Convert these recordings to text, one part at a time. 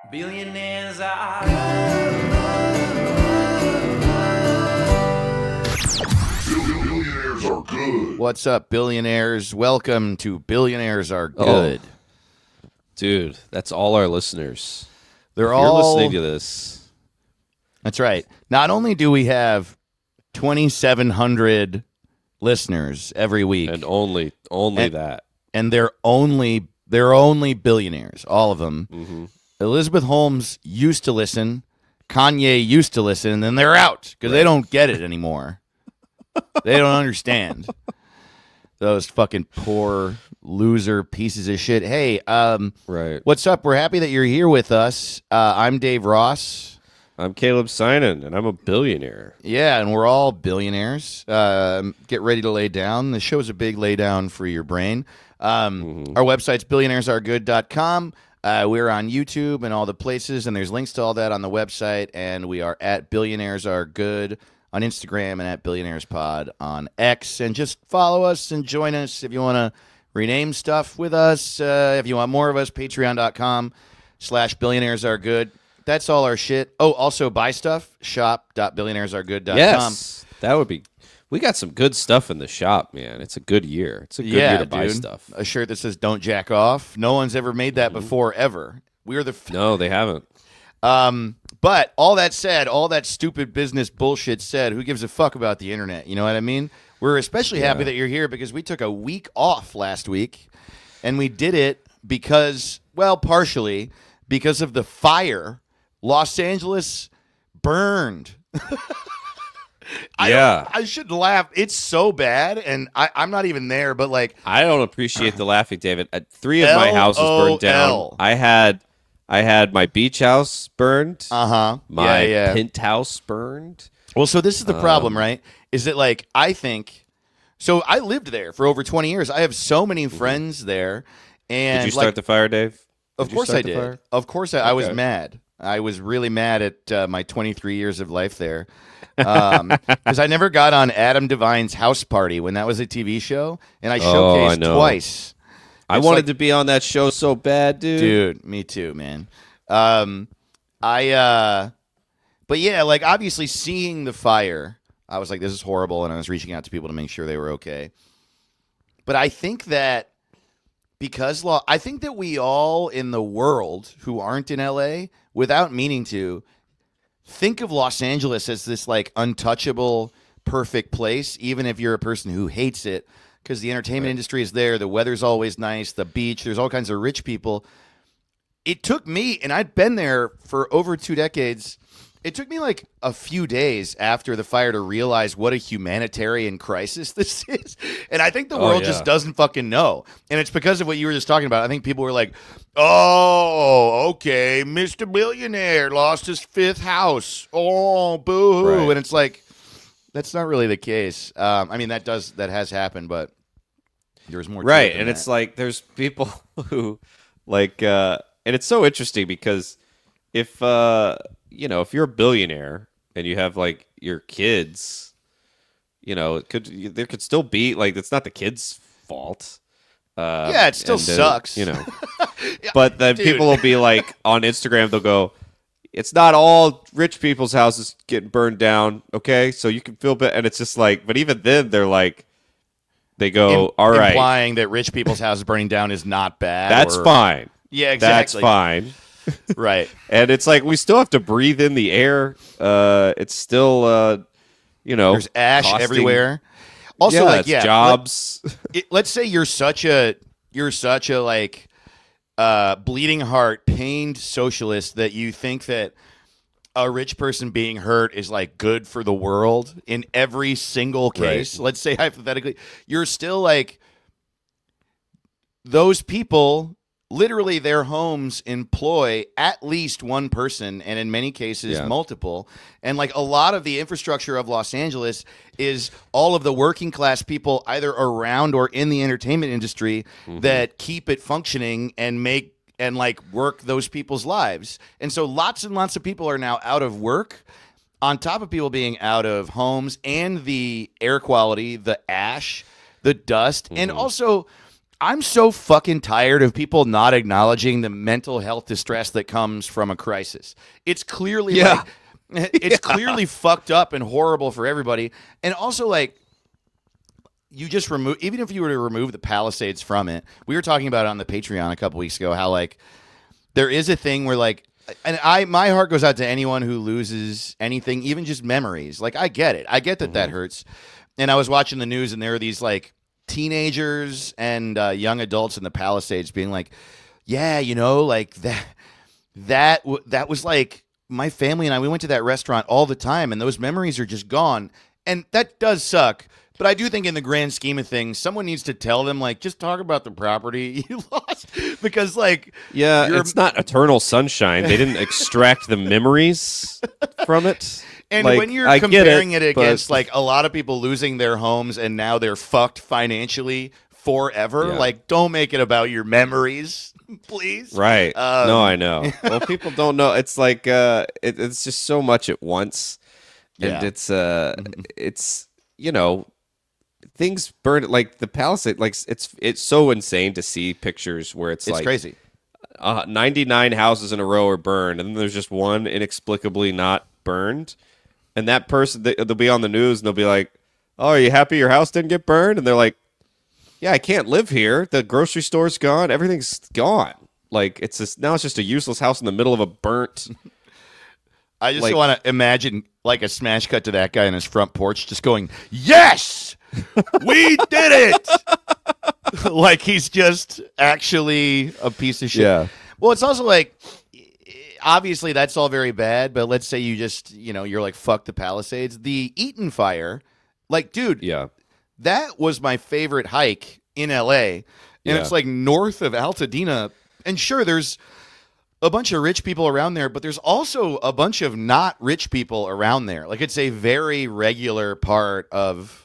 Billionaires are Billionaires are good. What's up, billionaires? Welcome to Billionaires Are Good. Dude, that's all our listeners. They're If all you're listening to this. That's right. Not only do we have 2,700 listeners every week, And only that. and they're only billionaires, all of them. Mm-hmm. Elizabeth Holmes used to listen, Kanye used to listen, and then they're out because they don't get it anymore. They don't understand. Those fucking poor loser pieces of shit. Hey, Right. what's up? We're happy that you're here with us. I'm Dave Ross. I'm Caleb Sinan, and I'm a billionaire. Yeah, and we're all billionaires. Get ready to lay down. The show's a big lay down for your brain. Our website's billionairesaregood.com. We're on YouTube and all the places, and there's links to all that on the website. And we are at Billionaires Are Good on Instagram and at BillionairesPod on X. And just follow us and join us if you want to rename stuff with us. If you want more of us, patreon.com/billionairesaregood. That's all our shit. Oh, also buy stuff. Shop.billionairesaregood.com. Yes. That would be. We got some good stuff in the shop, man. It's a good year. It's a good year to buy dude. stuff. A shirt that says "Don't jack off." No one's ever made that before, ever. We're the. No, they haven't. But all that said, all that stupid business bullshit said, who gives a fuck about the internet? You know what I mean? We're especially happy that you're here because we took a week off last week, and we did it because, well, partially because of the fire. Los Angeles burned. I should laugh. It's so bad, and I'm not even there, but like I don't appreciate the laughing, David. 3 of my houses burned down. LOL. I had my beach house burned. Uh-huh. My Yeah. penthouse burned. Well, so this is the problem, right? Is that like I think so I lived there for over 20 years. I have so many friends there, and Did you start the fire, Dave? Of you course start I the did. fire? Of course I was Okay. mad. I was really mad at my 23 years of life there. Because I never got on Adam Devine's House Party when that was a TV show, and I showcased know. twice. I It's wanted like- to be on that show so bad, dude. Dude, me too, man. But yeah, like obviously seeing the fire, I was like, this is horrible, and I was reaching out to people to make sure they were okay. But I think that I think that we all in the world who aren't in LA, without meaning to, think of Los Angeles as this like untouchable, perfect place, even if you're a person who hates it, because the entertainment industry is there, the weather's always nice, the beach, there's all kinds of rich people. It took me, and I'd been there for over 2 decades, it took me like a few days after the fire to realize what a humanitarian crisis this is. And I think the world just doesn't fucking know. And it's because of what you were just talking about. I think people were like, oh, okay, Mr. Billionaire lost his 5th house. Oh, boo-hoo. Right. And it's like, that's not really the case. I mean, that has happened, but there's more to it Right, than and that. it's like there's people who like and it's so interesting because if if you're a billionaire and you have like your kids, there could still be like it's not the kids' fault. Yeah, it still and, sucks. But then Dude. people will be like on Instagram, they'll go, it's not all rich people's houses getting burned down, okay? So you can feel bad, and it's just like, but even then they're like, they go, all right, implying that rich people's houses burning down is not bad. that's or- fine. Yeah, That's exactly. fine. Right. And it's like we still have to breathe in the air. It's still, There's ash costing- everywhere. Also, it's jobs. Let's say you're such a like bleeding heart, pained socialist that you think that a rich person being hurt is like good for the world in every single case. Right. Let's say hypothetically, you're still like those people. Literally, their homes employ at least one person, and in many cases, Yeah. multiple. And like a lot of the infrastructure of Los Angeles is all of the working class people either around or in the entertainment industry that keep it functioning and make and like work those people's lives. And so lots and lots of people are now out of work, on top of people being out of homes, and the air quality, the ash, the dust, and also I'm so fucking tired of people not acknowledging the mental health distress that comes from a crisis. It's clearly Yeah. it's clearly fucked up and horrible for everybody. And also, like, you just remove, even if you were to remove the Palisades from it, we were talking about it on the Patreon a couple weeks ago, how, like, there is a thing where, like, and my heart goes out to anyone who loses anything, even just memories. Like, I get it. I get that that hurts. And I was watching the news, and there were these, like, teenagers and young adults in the Palisades being like, yeah, you know, like, that was, like, my family and I, we went to that restaurant all the time, and those memories are just gone. And that does suck. But I do think in the grand scheme of things, someone needs to tell them, like, just talk about the property you lost. Because, like... Yeah, it's not eternal sunshine. They didn't extract the memories from it. And like, when you're I comparing it but- against, like, a lot of people losing their homes and now they're fucked financially forever, Yeah. like, don't make it about your memories, please. Right. No, I know. Well, people don't know. It's like it's just so much at once. And Yeah. it's you know, things burn like the Palisade, like it's so insane to see pictures where it's like crazy. 99 houses in a row are burned, and then there's just one inexplicably not burned, and that person they'll be on the news and they'll be like, "Oh, are you happy your house didn't get burned?" And they're like, "Yeah, I can't live here. The grocery store's gone. Everything's gone. Like it's just now it's just a useless house in the middle of a burnt." I just like- want to imagine, like, a smash cut to that guy on his front porch just going, yes, we did it. Like he's just actually a piece of shit. Yeah. Well, it's also like, obviously that's all very bad, but let's say you just, you know, you're like, fuck the Palisades. The Eaton fire, like, dude, Yeah. that was my favorite hike in LA. And Yeah. it's like north of Altadena. And sure, there's a bunch of rich people around there, but there's also a bunch of not rich people around there. Like it's a very regular part of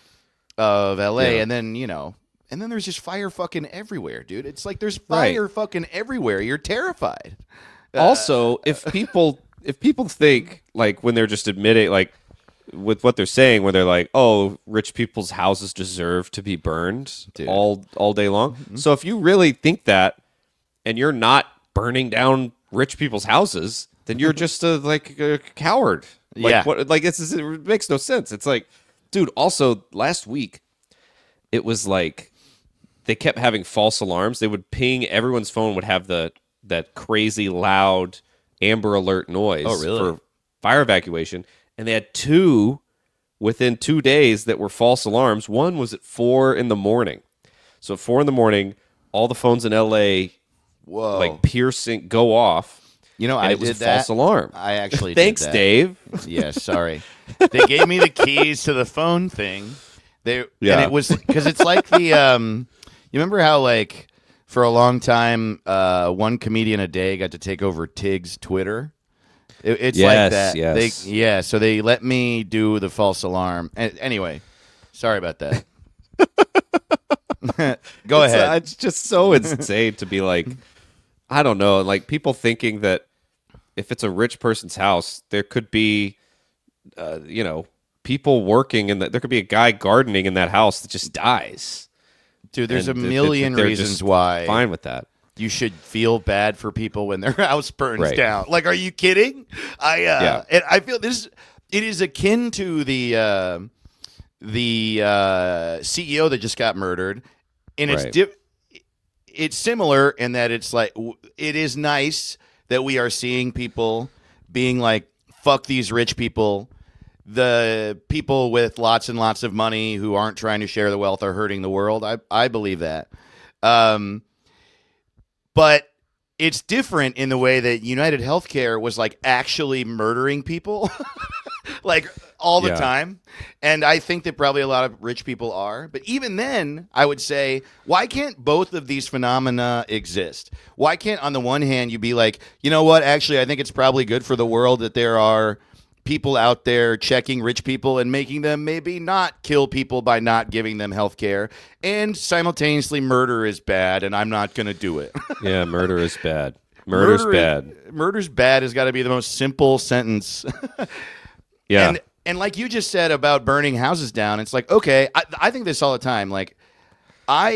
LA. Yeah. And then, you know, and then there's just fire fucking everywhere, dude. It's like there's fire fucking everywhere. You're terrified. Also, if people think like when they're just admitting like with what they're saying, where they're like, "Oh, rich people's houses deserve to be burned Dude. all day long." So if you really think that, and you're not burning down rich people's houses, then you're just a coward. Like, Yeah. What? Like it makes no sense. It's like, dude. Also, last week, it was like they kept having false alarms. They would ping, everyone's phone would have that crazy loud Amber Alert noise for fire evacuation. And they had two within 2 days that were false alarms. One was at 4 a.m. So at 4 a.m, all the phones in LA Whoa. like piercing go off. You know, And I it was did a that. false alarm. I actually Thanks, did that. Dave. Yeah, sorry. They gave me the keys to the phone thing. And it was because it's like the you remember how, like, for a long time one comedian a day got to take over Tig's Twitter? It's like that. Yes. So they let me do the false alarm. Anyway, sorry about that. Go ahead. It's just so insane to be like, I don't know, like people thinking that if it's a rich person's house, there could be, people working and there could be a guy gardening in that house that just dies. Dude, there's And a million they're reasons just why fine with that. you should feel bad for people when their house burns Right. down. Like, are you kidding? Yeah. And I feel this. It is akin to the CEO that just got murdered, and Right. it's similar in that it's like it is nice that we are seeing people being like, "Fuck these rich people." The people with lots and lots of money who aren't trying to share the wealth are hurting the world. I believe that. But it's different in the way that United Healthcare was like actually murdering people like all the Yeah. time. And I think that probably a lot of rich people are. But even then, I would say, why can't both of these phenomena exist? Why can't, on the one hand, you be like, you know what? Actually, I think it's probably good for the world that there are people out there checking rich people and making them maybe not kill people by not giving them health care, and simultaneously murder is bad and I'm not going to do it. Yeah, murder is bad. Murder's bad. Murder's bad has got to be the most simple sentence. Yeah. And like you just said about burning houses down, it's like, okay, I think this all the time. Like, I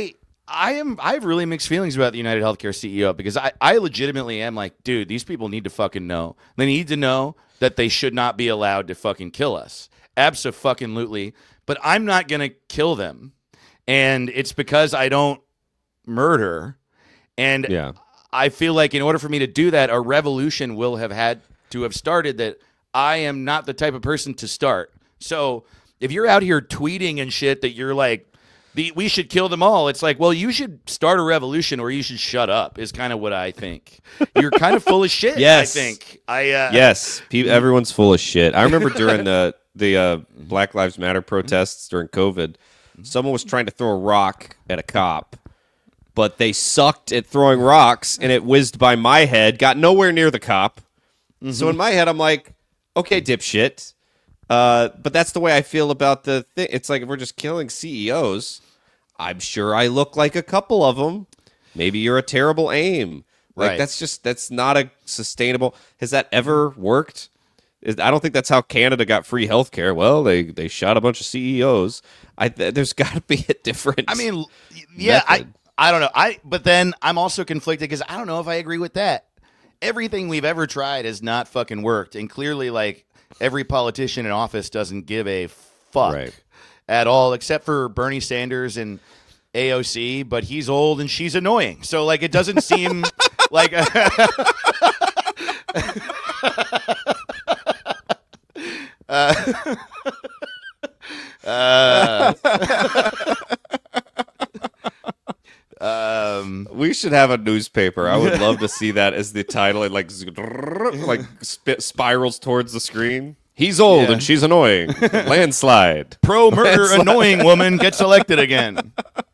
I have really mixed feelings about the United Healthcare CEO because I legitimately am like, dude, these people need to fucking know. They need to know that they should not be allowed to fucking kill us. Abso-fucking-lutely. But I'm not going to kill them. And it's because I don't murder. And Yeah. I feel like in order for me to do that, a revolution will have had to have started that I am not the type of person to start. So if you're out here tweeting and shit that you're like, we should kill them all. It's like, well, you should start a revolution or you should shut up is kind of what I think. You're kind of full of shit, Yes. I think. Yes, everyone's full of shit. I remember during the Black Lives Matter protests during COVID, someone was trying to throw a rock at a cop, but they sucked at throwing rocks, and it whizzed by my head, got nowhere near the cop. So in my head, I'm like, okay, dipshit. But that's the way I feel about the thing. It's like if we're just killing CEOs, I'm sure I look like a couple of them. Maybe you're a terrible aim. Like Right. that's not a sustainable. Has that ever worked? I don't think that's how Canada got free healthcare. Well, they shot a bunch of CEOs. There's got to be a different. I mean, yeah, method. I don't know. But then I'm also conflicted because I don't know if I agree with that. Everything we've ever tried has not fucking worked, and clearly, like every politician in office doesn't give a fuck Right. at all, except for Bernie Sanders and AOC. But he's old and she's annoying, so like it doesn't seem like. We should have a newspaper. I would love to see that as the title. It like spirals towards the screen. He's old Yeah. and she's annoying. Landslide. Pro-murder annoying woman gets elected again.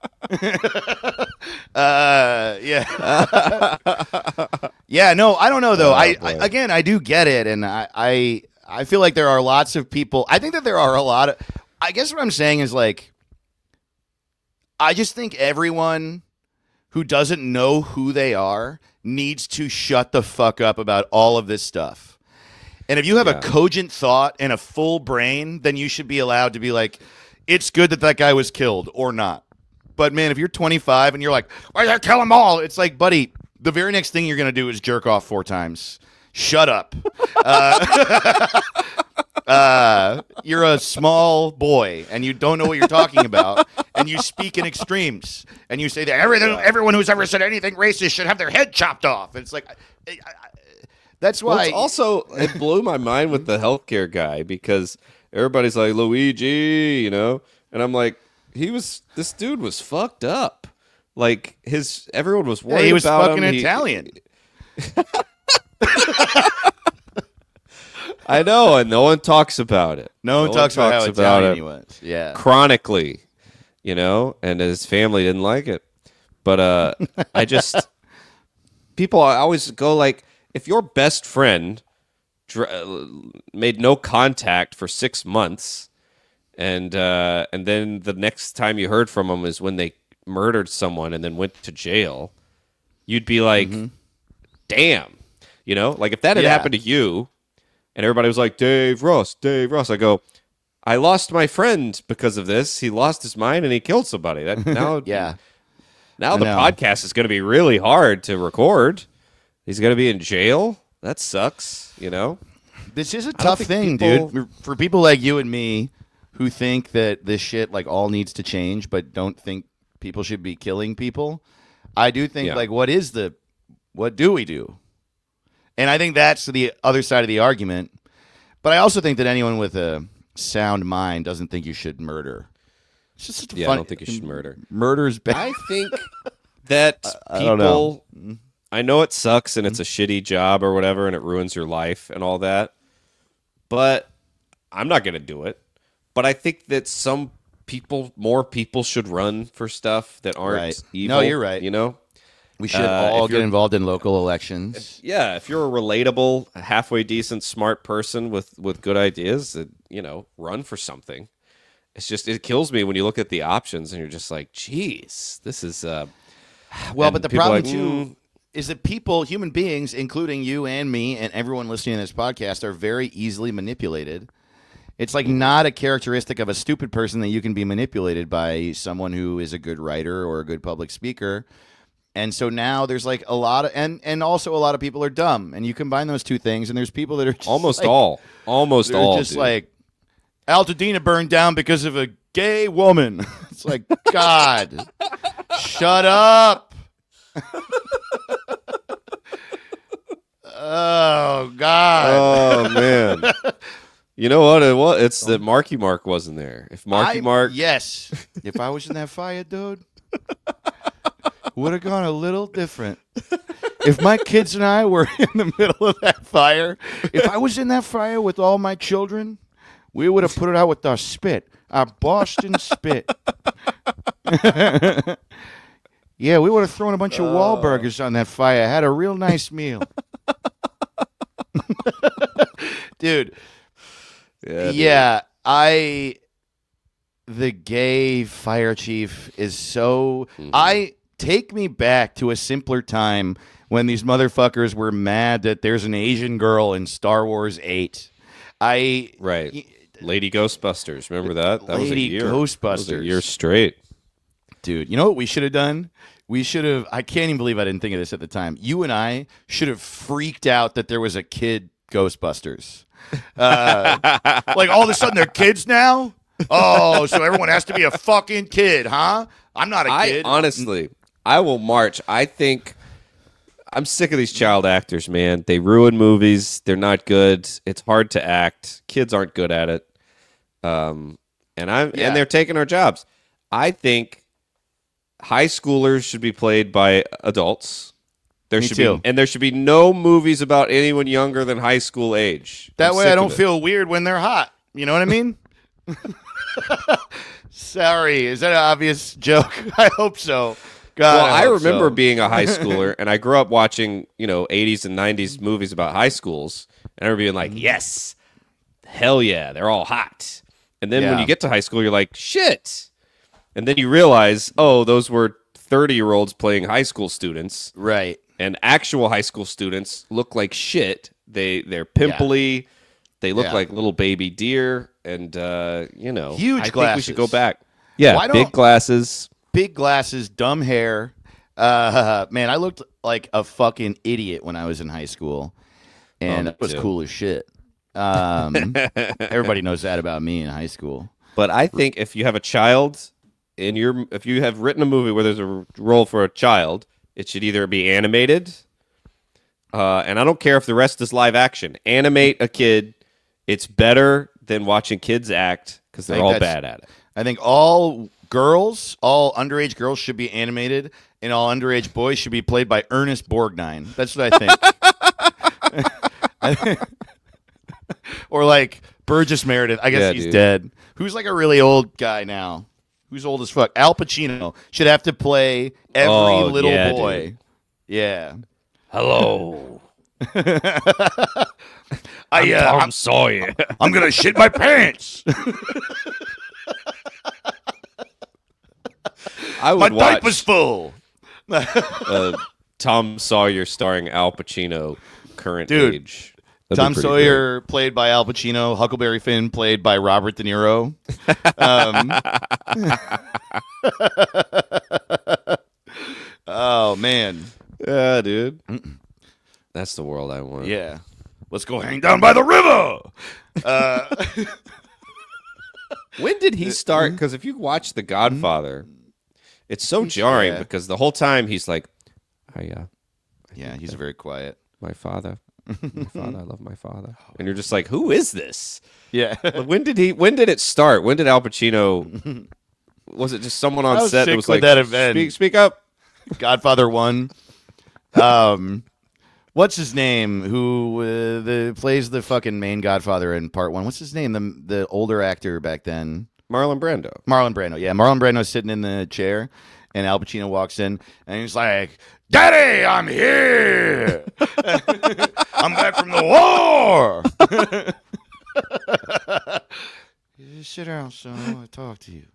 Yeah. Yeah, no, I don't know, though. boy. I do get it, and I feel like there are lots of people. I think that there are a lot of. I guess what I'm saying is, like, I just think everyone who doesn't know who they are needs to shut the fuck up about all of this stuff. And if you have a Yeah. cogent thought and a full brain, then you should be allowed to be like, it's good that that guy was killed or not. But man, if you're 25 and you're like, why did I kill them all? It's like, buddy, the very next thing you're going to do is jerk off 4 times. Shut up. You're a small boy and you don't know what you're talking about, and you speak in extremes, and you say that everyone who's ever said anything racist should have their head chopped off. It's like, that's Well, why. it's also, it blew my mind with the healthcare guy because everybody's like, Luigi, and I'm like, this dude was fucked up. Like everyone was worried he was about fucking him. Italian. I know, and no one talks about it. No one talks about how Italian he was. Yeah. Chronically, and his family didn't like it. But people always go like, if your best friend made no contact for 6 months, and then the next time you heard from him is when they murdered someone and then went to jail, you'd be like, damn, like if that had Yeah. happened to you, and everybody was like, Dave Ross. I go, I lost my friend because of this. He lost his mind and he killed somebody. That now, Yeah. Now I the know. podcast is going to be really hard to record. He's going to be in jail. That sucks, This is a don't tough think thing, people- dude. For people like you and me who think that this shit like all needs to change, but don't think people should be killing people, I do think Yeah. like what do we do? And I think that's the other side of the argument. But I also think that anyone with a sound mind doesn't think you should murder. It's just such a Yeah, fun, I don't think you should murder. Murder's bad. I think that I don't know. people, I know it sucks and it's a shitty job or whatever and it ruins your life and all that, but I'm not going to do it. But I think that more people should run for stuff that aren't Right. evil. No, you're right. We should all if get you're- involved in local elections. Yeah, if you're a relatable, halfway decent, smart person with good ideas, run for something. It's just, it kills me when you look at the options and you're just like, geez, this is... Well, and but the people are problem like, too is that people, human beings, including you and me and everyone listening to this podcast, are very easily manipulated It's like not a characteristic of a stupid person that you can be manipulated by someone who is a good writer or a good public speaker. And so now there's like a lot of, and also a lot of people are dumb, and you combine those two things, and there's people that are just almost like, all, just dude. like Altadena burned down because of a gay woman. It's like, God, shut up. Oh God. Oh man. You know what it was? It's that Marky Mark wasn't there. If Marky Mark, yes, if I was in that fire, dude, would have gone a little different. If my kids and I were in the middle of that fire, if I was in that fire with all my children, we would have put it out with our spit, our Boston spit. Yeah, we would have thrown a bunch of Wahlburgers on that fire, had a real nice meal. Dude. yeah, The gay fire chief is so... Take me back to a simpler time when these motherfuckers were mad that there's an Asian girl in Star Wars 8. Right. Lady Ghostbusters. Remember that? That Lady was a year. Ghostbusters. That was a year straight. Dude, you know what we should have done? We should have... I can't even believe I didn't think of this at the time. You and I should have freaked out that there was a kid Ghostbusters. Like, all of a sudden they're kids now? Oh, so everyone has to be a fucking kid, huh? I'm not a kid. Honestly, I will march. I think I'm sick of these child actors, man. They ruin movies. They're not good. It's hard to act. Kids aren't good at it. And they're taking our jobs. I think high schoolers should be played by adults. There should be no movies about anyone younger than high school age. That way I don't feel weird when they're hot. You know what I mean? Sorry, is that an obvious joke? I hope so. God, well, I remember so. being a high schooler, and I grew up watching, 80s and 90s movies about high schools, and I remember being like, yes, hell yeah, they're all hot. And then when you get to high school, you're like, shit. And then you realize, oh, those were 30-year-olds playing high school students. Right. And actual high school students look like shit. They're pimply. Yeah. They look like little baby deer. And, huge I glasses. think we should go back. Yeah, big glasses. Big glasses, dumb hair. Man, I looked like a fucking idiot when I was in high school. And it was cool as shit. Everybody knows that about me in high school. But I think if you have a child if you have written a movie where there's a role for a child, it should either be animated, and I don't care if the rest is live action. Animate a kid. It's better than watching kids act because they're all bad at it. I think all underage girls should be animated, and all underage boys should be played by Ernest Borgnine. That's what I think. Or like Burgess Meredith. I guess he's dead. Who's like a really old guy now? Who's old as fuck? Al Pacino should have to play every little boy. Dude. Yeah. Hello. I'm Tom Sawyer. I'm gonna shit my pants. My diaper's full. Tom Sawyer starring Al Pacino, current age. Tom Sawyer played by Al Pacino, Huckleberry Finn played by Robert De Niro. Oh man, yeah, dude. That's the world I want. Yeah, let's go hang down by the river. When did he start? Because if you watch The Godfather, it's so jarring because the whole time he's like, yeah, he's very quiet. My father. I love my father. And you're just like, who is this? Yeah. When did it start? When did Al Pacino? Was it just someone on set that was like, that event. Speak up? Godfather 1. What's his name? Who plays the fucking main Godfather in part 1? What's his name? The older actor back then. Marlon Brando. Yeah, Marlon Brando's sitting in the chair, and Al Pacino walks in, and he's like, "Daddy, I'm here. I'm back from the war." Just sit down, son. I want to talk to you.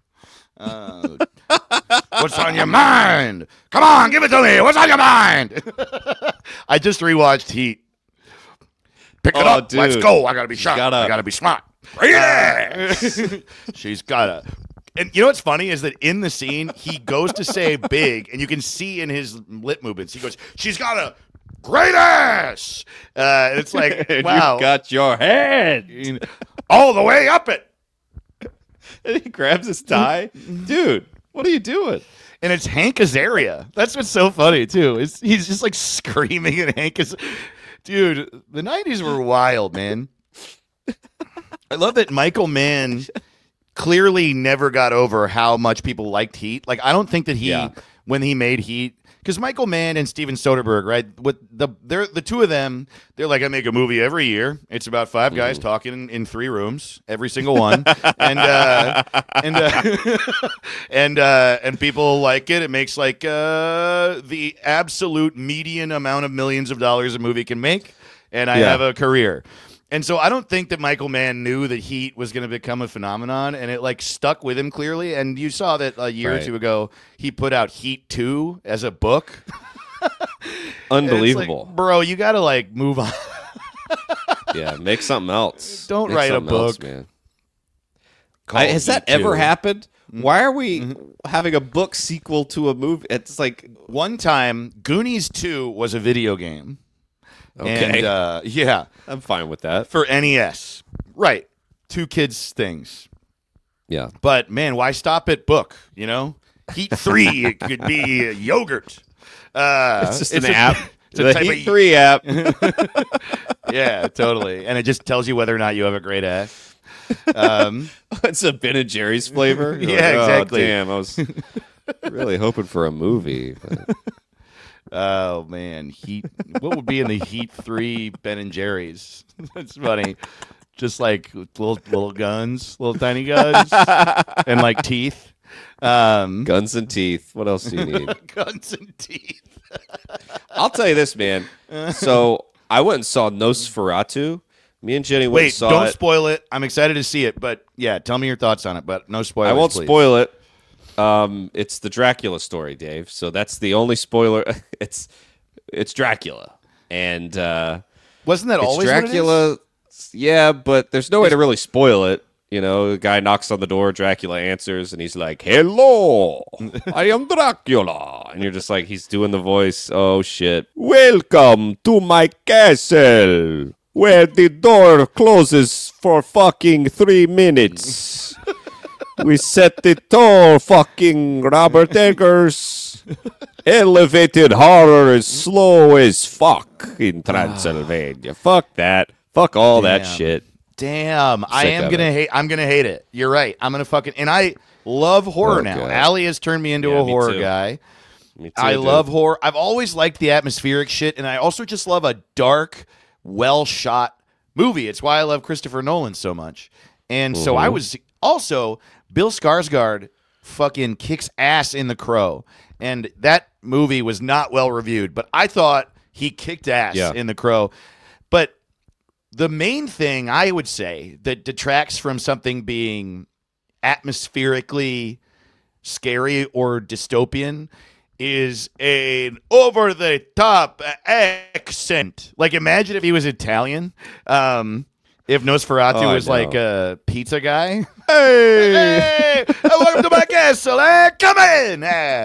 What's on your mind? Come on, give it to me. What's on your mind? I just rewatched Heat. Pick it up. Dude. Let's go. I gotta be sharp. I gotta be smart. She's got a. And you know what's funny is that in the scene he goes to say big, and you can see in his lip movements he goes, "She's got a great ass." And it's like, wow, You got your head all the way up it. And he grabs his tie. Dude, what are you doing? And it's Hank Azaria. That's what's so funny too. He's just like screaming at Hank Dude, the 90s were wild, man. I love that Michael Mann clearly never got over how much people liked Heat. Like, I don't think that when he made Heat, because Michael Mann and Steven Soderbergh, right? They're the two of them. They're like, I make a movie every year. It's about five guys talking in 3 rooms, every single one, and people like it. It makes like the absolute median amount of millions of dollars a movie can make, and I have a career. And so I don't think that Michael Mann knew that Heat was going to become a phenomenon, and it like stuck with him clearly. And you saw that a year or two ago, he put out Heat 2 as a book. Unbelievable. Like, bro, you got to like move on. Yeah, make something else. Don't Make write a something book. else, man. Called Has that Heat ever 2. happened? Why are we having a book sequel to a movie? It's like, One time, Goonies 2 was a video game. okay, And yeah, I'm fine with that. for NES. Right. 2 kids things. Yeah. But man, why stop at book? You know, Heat 3 it could be yogurt. It's just an app. It's a The type Heat of, 3 app. yeah, totally. And it just tells you whether or not you have a great ass. It's a Ben and Jerry's flavor. You're Yeah, like, exactly. Oh, damn, I was really hoping for a movie. But Oh man, Heat. What would be in the Heat 3 Ben and Jerry's? That's funny. Just like little guns, little tiny guns, and like teeth. guns and teeth. What else do you need? Guns and teeth. I'll tell you this, man. So I went and saw Nosferatu. Me and Jenny went and Wait, saw don't it. spoil it. I'm excited to see it, but yeah, tell me your thoughts on it. But no spoilers. I won't please. spoil it. It's the Dracula story, Dave. So that's the only spoiler. It's Dracula, and Wasn't that it's always what it is? Dracula. Yeah, but there's no way to really spoil it. You know, the guy knocks on the door, Dracula answers, and he's like, "Hello, I am Dracula," and you're just like, he's doing the voice. Oh shit! Welcome to my castle, where the door closes for fucking 3 minutes. We set the toll, fucking Robert Eggers. Elevated horror is slow as fuck in Transylvania. Fuck that. Fuck all that Damn. shit. Damn, I Sick am of gonna it. hate. I'm gonna hate it. You're right. I'm gonna fucking and I love horror Oh, now. God. Allie has turned me into Yeah, a me horror too. guy. Me too, I dude. love horror. I've always liked the atmospheric shit, and I also just love a dark, well shot movie. It's why I love Christopher Nolan so much. And so I was also Bill Skarsgård fucking kicks ass in The Crow, and that movie was not well reviewed, but I thought he kicked ass in The Crow. But the main thing I would say that detracts from something being atmospherically scary or dystopian is an over-the-top accent. Like, imagine if he was Italian. If Nosferatu Oh, was no. like a pizza guy. Hey! Hey, welcome to my castle. Come in.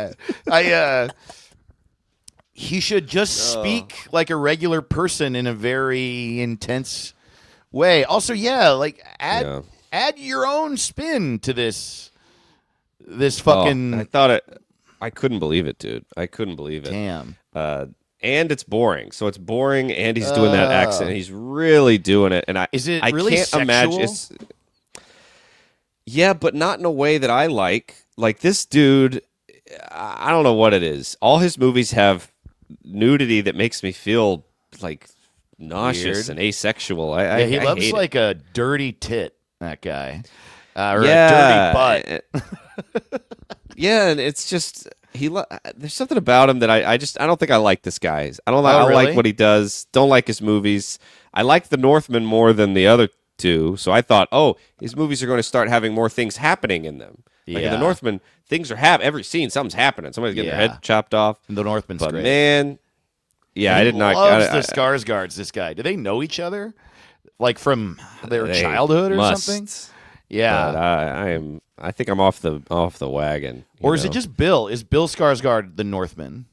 He should just speak like a regular person in a very intense way. Also, like add your own spin to this fucking I thought it. I couldn't believe it, dude. I couldn't believe it. damn. And it's boring. So it's boring, and he's doing that accent. He's really doing it, and Is it I really can't imagine. sexual? Yeah, but not in a way that I like. Like this dude, I don't know what it is. All his movies have nudity that makes me feel like nauseous Weird. and asexual. Yeah, he I loves hate like a dirty tit. That guy, or Yeah, a dirty butt. Yeah, and it's just there's something about him that I don't think I like this guy. I don't like I really? like what he does. Don't like his movies. I like The Northman more than the other two. So I thought, oh, his movies are going to start having more things happening in them. Like in Yeah. The Northman, things are every scene something's happening. Somebody's getting their Yeah. head chopped off. The Northman's But great. man, yeah, I He did not. loves I- the Skarsgårds. This guy. Do they know each other? like from their They childhood or must. something. Yeah. But I think I'm off the wagon. Or is it know? just Bill? Is Bill Skarsgård the Northman?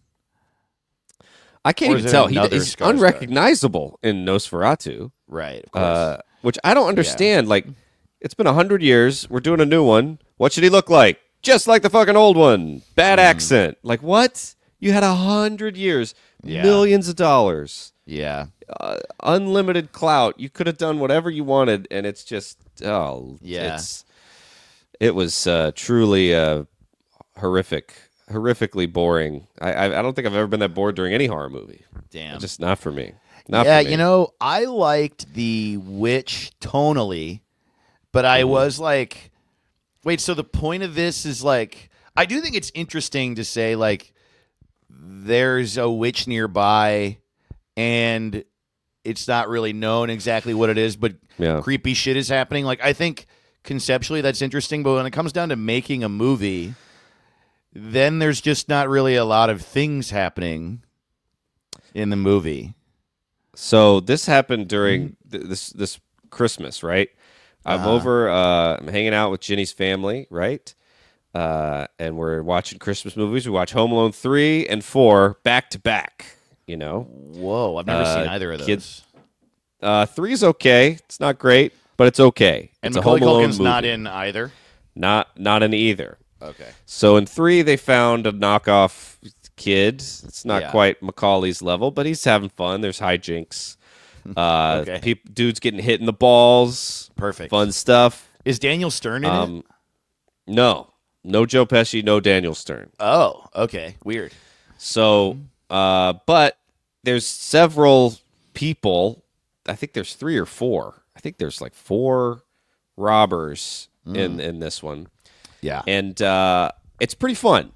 I can't or is even it tell. another He's Skarsgård? unrecognizable in Nosferatu, Right, of course. which I don't understand. Like, it's been 100 years. We're doing a new one. What should he look like? Just like the fucking old one. Bad accent. Like, what? You had 100 years, Yeah. millions of dollars, Yeah. unlimited clout. You could have done whatever you wanted, and it's just Yeah. It was truly horrifically boring. I don't think I've ever been that bored during any horror movie. Damn. Just not for me. Not Yeah, for me. you know, I liked The Witch tonally, but I was like, wait, so the point of this is like, I do think it's interesting to say, like, there's a witch nearby and it's not really known exactly what it is, but Yeah. creepy shit is happening. Like, I think conceptually that's interesting, but when it comes down to making a movie, then there's just not really a lot of things happening in the movie. So this happened during this Christmas, right? I'm over. I'm hanging out with Ginny's family, right? And we're watching Christmas movies. We watch Home Alone 3 and 4 back to back. You know, Whoa, I've never seen either of those. kids- 3 is okay. It's not great, but it's okay. And It's a Macaulay Home Alone Culkin's movie. not in either. Not in either. Okay. So in 3, they found a knockoff kid. It's not Yeah. quite Macaulay's level, but he's having fun. There's hijinks. Okay. Dude's getting hit in the balls. Perfect. Fun stuff. Is Daniel Stern in it? No Joe Pesci, no Daniel Stern. Oh, okay. Weird. So, but there's several people. I think there's 3 or 4. I think there's like 4 robbers in this one. Yeah. And it's pretty fun.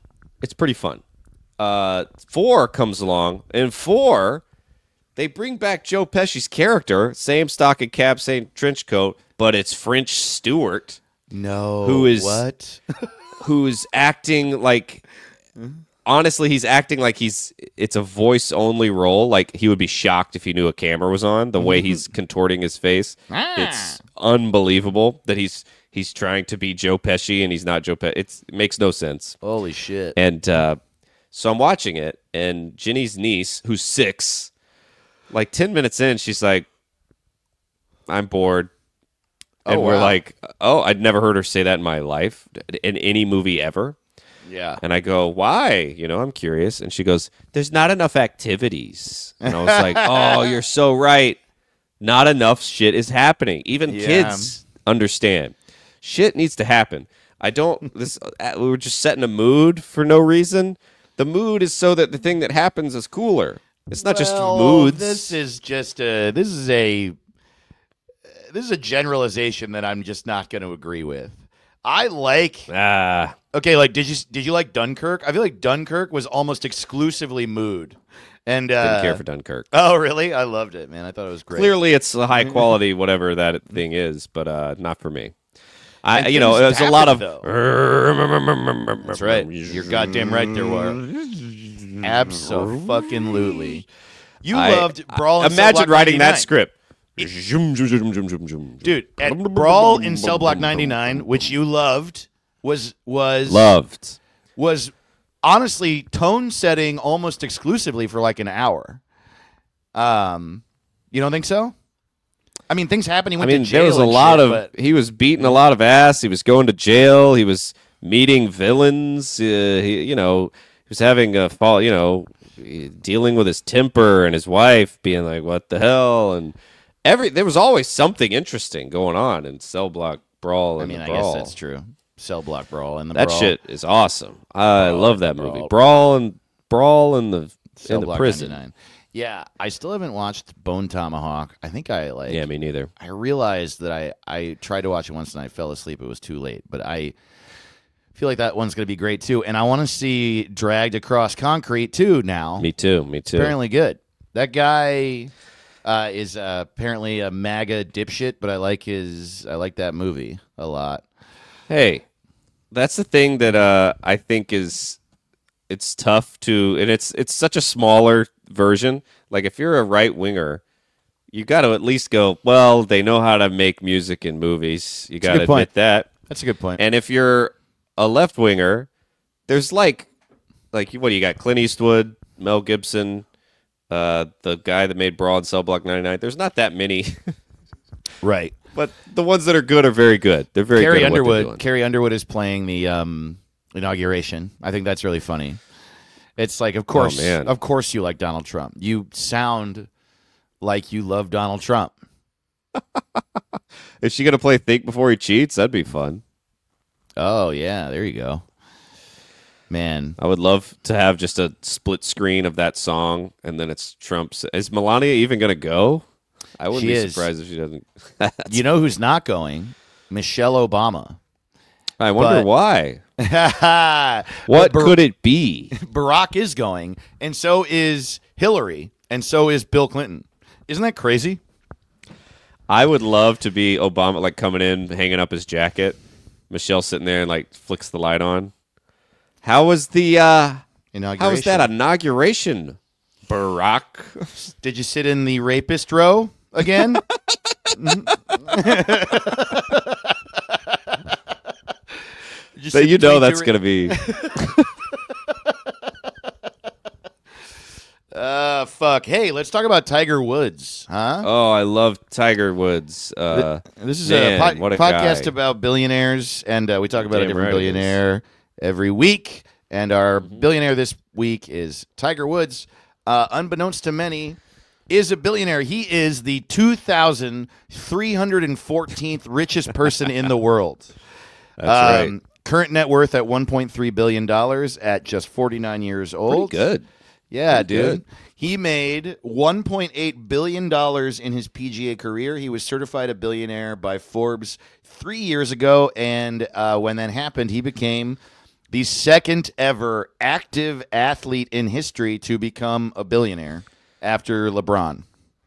4 comes along, and 4, they bring back Joe Pesci's character, same stocking cap, same trench coat, but it's French Stewart, No. Who is- what? who's acting like. Honestly, he's acting like it's a voice only role. Like he would be shocked if he knew a camera was on. The way he's contorting his face, it's unbelievable that he's trying to be Joe Pesci and he's not Joe Pesci. It makes no sense. Holy shit. And so I'm watching it, and Ginny's niece, who's 6, like 10 minutes in, she's like, "I'm bored." And we're wow. like, "Oh, I'd never heard her say that in my life, in any movie ever." Yeah. And I go, "Why?" I'm curious. And she goes, "There's not enough activities." And I was like, "Oh, you're so right. Not enough shit is happening. Even Yeah. kids understand. Shit needs to happen. We were just setting a mood for no reason. The mood is so that the thing that happens is cooler. It's not just moods." This is just this is a generalization that I'm just not going to agree with. I like okay, like did you like Dunkirk? I feel like Dunkirk was almost exclusively mood. And didn't care for Dunkirk. Oh, really? I loved it, man. I thought it was great. Clearly, it's a high quality, whatever that thing is, but not for me. And There's a things lot of. happen, That's right. You're goddamn right there were. Abso-fucking-lutely. You loved Brawl in Cell Imagine Block writing 99. that script. Dude, at Brawl in Cell Block 99, which you loved, was Loved. honestly tone setting almost exclusively for like an hour. You don't think so? I mean, things happened. He went to jail. There was a and lot shit, of. but- He was beating a lot of ass. He was going to jail. He was meeting villains. He was having a fall. Dealing with his temper and his wife being like, "What the hell?" And there was always something interesting going on in Cell Block Brawl. I And mean, the I Brawl. guess that's true. Cell Block Brawl and the That Brawl. shit is awesome. I love that Brawl. movie. Brawl in the Cell in the Block prison. 99. Yeah, I still haven't watched Bone Tomahawk. I think I like. Yeah, me neither. I realized that I tried to watch it once and I fell asleep. It was too late. But I feel like that one's going to be great too. And I want to see Dragged Across Concrete too now. Me too. Apparently good. That guy is apparently a MAGA dipshit, but I like that movie a lot. Hey, that's the thing that I think it's tough to, and it's such a smaller version. Like if you're a right winger, you got to at least go, well, they know how to make music in movies. You got to good point. admit that. That's a good point. And if you're a left winger, there's like what do you got? Clint Eastwood, Mel Gibson, the guy that made Broad Cell Block 99. There's not that many, right. but the ones that are good are very good. They're very Carrie good. Underwood. Carrie Underwood is playing the inauguration. I think that's really funny. It's like, of course, man. of course, you like Donald Trump. You sound like you love Donald Trump. Is she gonna play Think Before He Cheats? That'd be fun. Oh yeah, there you go. Man, I would love to have just a split screen of that song, and then it's Trump's. Is Melania even gonna go? I wouldn't be surprised if she doesn't. You know who's not going? Michelle Obama. I wonder why. What could it be? Barack is going, and so is Hillary, and so is Bill Clinton. Isn't that crazy? I would love to be Obama, like coming in, hanging up his jacket. Michelle sitting there and like flicks the light on. How was the inauguration? How was that inauguration, Barack? Did you sit in the rapist row again? You know that's going to be. Fuck. Hey, let's talk about Tiger Woods, huh? Oh, I love Tiger Woods. This is man, a what a podcast guy. about billionaires, and we talk about a Damn different right it billionaire every week. And our billionaire this week is Tiger Woods. Unbeknownst to many, is a billionaire. He is the 2,314th richest person in the world. That's right. Current net worth at $1.3 billion at just 49 years old. Pretty good. Yeah, Pretty dude. good. He made $1.8 billion in his PGA career. He was certified a billionaire by Forbes 3 years ago. And when that happened, he became the second ever active athlete in history to become a billionaire after LeBron.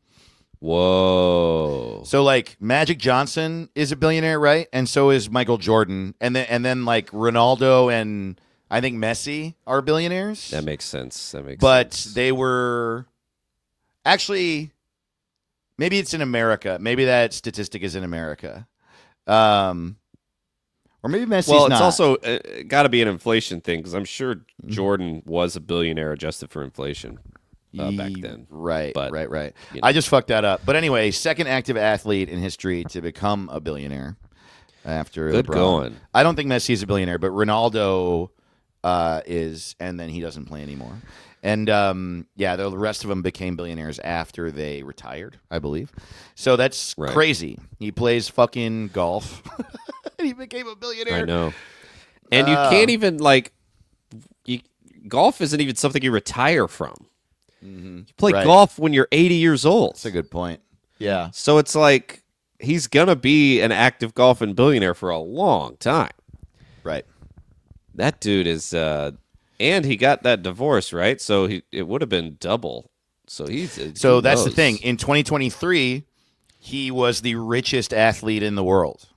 Whoa. So, like, Magic Johnson is a billionaire, right? And so is Michael Jordan. And then like, Ronaldo and I think Messi are billionaires. That makes sense. But sense. they were actually, maybe it's in America. Maybe that statistic is in America. Or maybe Messi's Well, it's not. also got to be an inflation thing because I'm sure Jordan was a billionaire adjusted for inflation back then. Right, But, right. you know. I just fucked that up. But anyway, second active athlete in history to become a billionaire after Good LeBron. going. I don't think Messi's a billionaire, but Ronaldo is, and then he doesn't play anymore. And the rest of them became billionaires after they retired, I believe. So that's Right. crazy. He plays fucking golf. He became a billionaire. I know. And you can't even, like, golf isn't even something you retire from. You play Right. golf when you're 80 years old. That's a good point. Yeah. So it's like he's going to be an active golfing billionaire for a long time. Right. That dude is, and he got that divorce, right? So it would have been double. So So who that's the knows? thing. In 2023, he was the richest athlete in the world,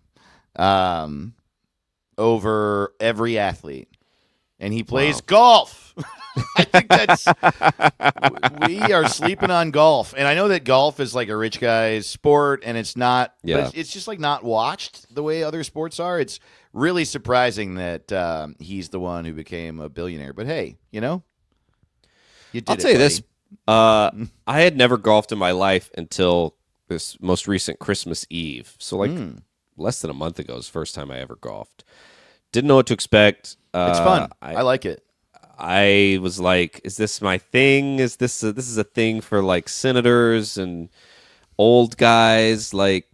over every athlete, and he plays golf. I think that's we are sleeping on golf, and I know that golf is like a rich guy's sport, and it's not. Yeah. But it's just like not watched the way other sports are. It's really surprising that he's the one who became a billionaire. But hey, you know, you did I'll it, tell you this. buddy. I had never golfed in my life until this most recent Christmas Eve. So like less than a month ago was the first time I ever golfed. Didn't know what to expect. It's fun. I like it. I was like, is this my thing? This is a thing for like senators and old guys, like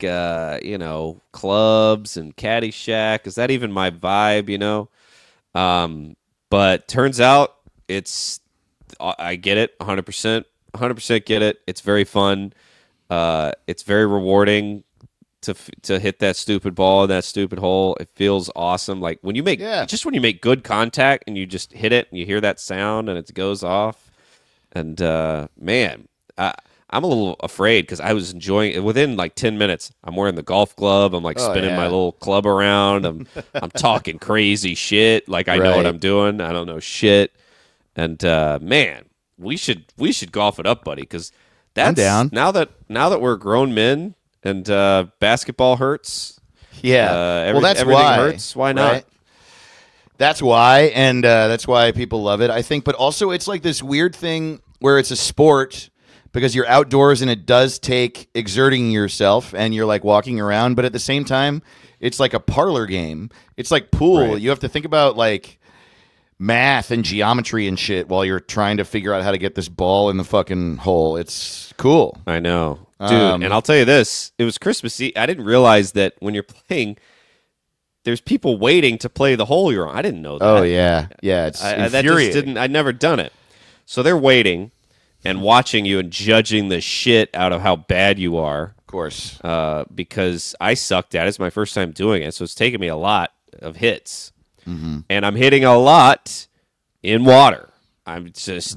clubs and Caddyshack? Is that even my vibe, you know? But turns out I get it 100% get it. It's very fun. It's very rewarding to hit that stupid ball in that stupid hole. It feels awesome. Like when you make good contact and you just hit it and you hear that sound and it goes off. And man, I'm a little afraid because I was enjoying it. Within like 10 minutes, I'm wearing the golf glove. I'm like spinning my little club around. I'm talking crazy shit. Like I know what I'm doing. I don't know shit. And man, we should golf it up, buddy, because I'm down. Now that we're grown men and basketball hurts. Yeah. Well, that's everything why. hurts. Why not? Right? That's why, and that's why people love it, I think. But also, it's like this weird thing where it's a sport because you're outdoors and it does take exerting yourself and you're like walking around. But at the same time, it's like a parlor game. It's like pool. Right. You have to think about like math and geometry and shit while you're trying to figure out how to get this ball in the fucking hole. It's cool. I know, dude. And I'll tell you this: it was Christmas Eve. I didn't realize that when you're playing, there's people waiting to play the hole you're on. I didn't know that. Oh yeah, yeah. It's that just infuriating. didn't. I'd never done it. So they're waiting and watching you and judging the shit out of how bad you are. Of course. Because I sucked at it. It's my first time doing it, so it's taken me a lot of hits, and I'm hitting a lot in water. I'm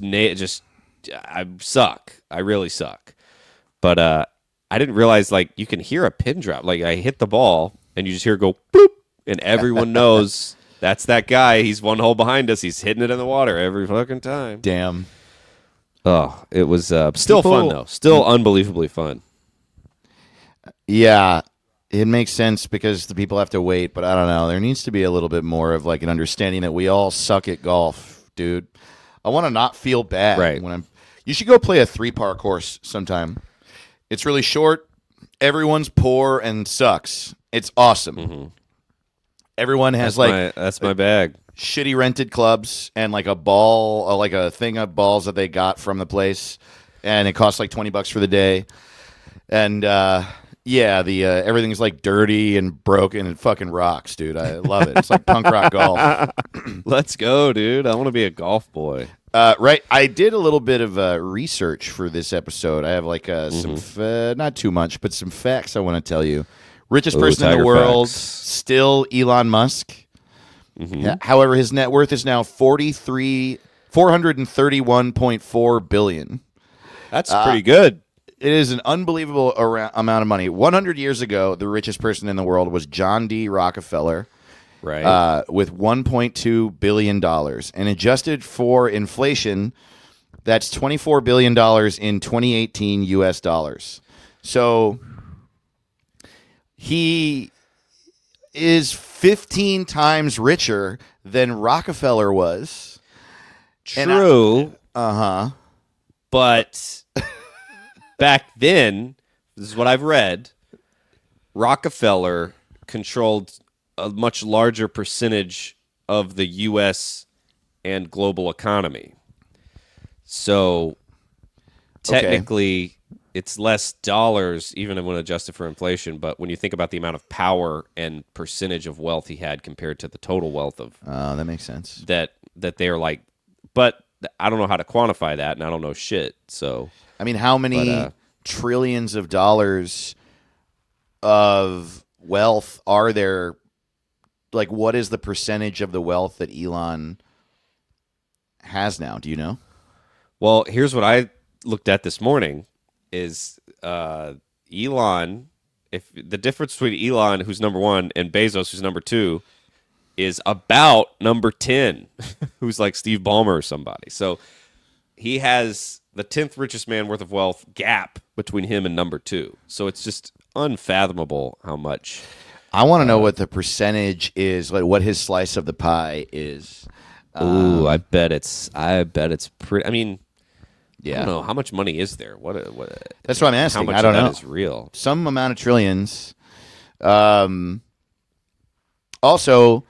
I suck. I really suck. But I didn't realize like you can hear a pin drop. Like I hit the ball and you just hear it go bloop, and everyone knows that's that guy. He's one hole behind us. He's hitting it in the water every fucking time. Damn. Oh, it was still fun though. Still unbelievably fun. Yeah, it makes sense because the people have to wait, but I don't know. There needs to be a little bit more of like an understanding that we all suck at golf, dude. I want to not feel bad Right. when I'm. You should go play a 3-par course sometime. It's really short. Everyone's poor and sucks. It's awesome. Everyone has That's my bag. shitty rented clubs and like a ball, like a thing of balls that they got from the place, and it costs like $20 for the day. And yeah, the everything's like dirty and broken and fucking rocks, dude. I love it. It's like punk rock golf. Let's go, dude. I want to be a golf boy. Right. I did a little bit of research for this episode. I have like some, not too much, but some facts I want to tell you. Richest person in the Tiger world, facts. still Elon Musk. However, his net worth is now $431.4 billion. That's pretty good. It is an unbelievable amount of money. 100 years ago, the richest person in the world was John D. Rockefeller. Right. With $1.2 billion. And adjusted for inflation, that's $24 billion in 2018 U.S. dollars. So he is 15 times richer than Rockefeller was. True. Uh-huh. But back then, this is what I've read, Rockefeller controlled a much larger percentage of the U.S. and global economy. So technically, it's less dollars, even when adjusted for inflation. But when you think about the amount of power and percentage of wealth he had compared to the total wealth of That makes sense. that they are like, but I don't know how to quantify that, and I don't know shit. So I mean, how many trillions of dollars of wealth are there? Like, what is the percentage of the wealth that Elon has now? Do you know? well, here's what I looked at this morning: is Elon? If the difference between Elon, who's number one, and Bezos, who's number two, is about number 10, who's like Steve Ballmer or somebody. So he has the 10th richest man worth of wealth gap between him and number 2. So it's just unfathomable how much. I want to know what the percentage is, like what his slice of the pie is. Ooh, I bet it's pretty. I mean, I Yeah, don't know how much money is there. What that's what I'm asking. how much I don't of that know. is real? Some amount of trillions. Also,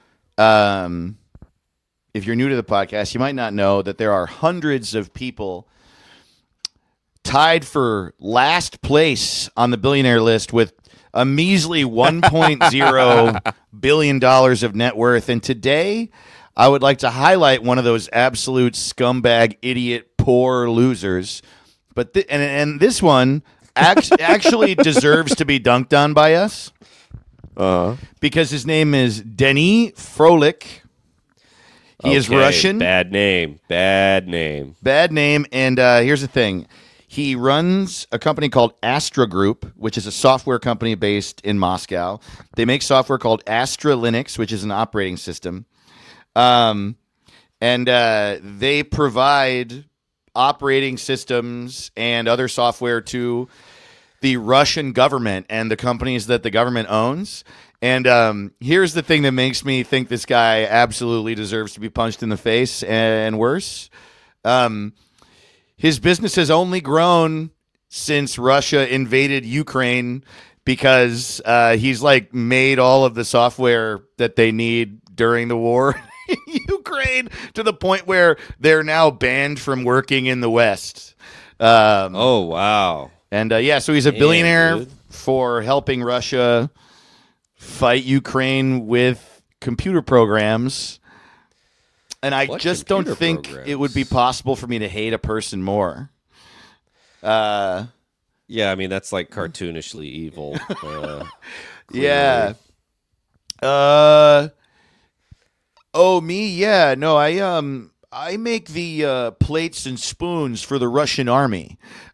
if you're new to the podcast, you might not know that there are hundreds of people tied for last place on the billionaire list with a measly $1.0 billion of net worth. And today, I would like to highlight one of those absolute scumbag, idiot, poor losers. But and this one actually deserves to be dunked on by us because his name is Denis Frolik. He is Okay, Russian. Bad name. Bad name. And here's the thing. He runs a company called Astra Group, which is a software company based in Moscow. They make software called Astra Linux, which is an operating system. And they provide operating systems and other software to the Russian government and the companies that the government owns. And here's the thing that makes me think this guy absolutely deserves to be punched in the face and worse. His business has only grown since Russia invaded Ukraine because he's like made all of the software that they need during the war in Ukraine to the point where they're now banned from working in the West. Oh, wow. And so he's a billionaire for helping Russia fight Ukraine with computer programs. And I just don't think it would be possible for me to hate a person more. Yeah, I mean, that's like cartoonishly evil. Yeah. Oh, me? Yeah. No, I make the plates and spoons for the Russian army.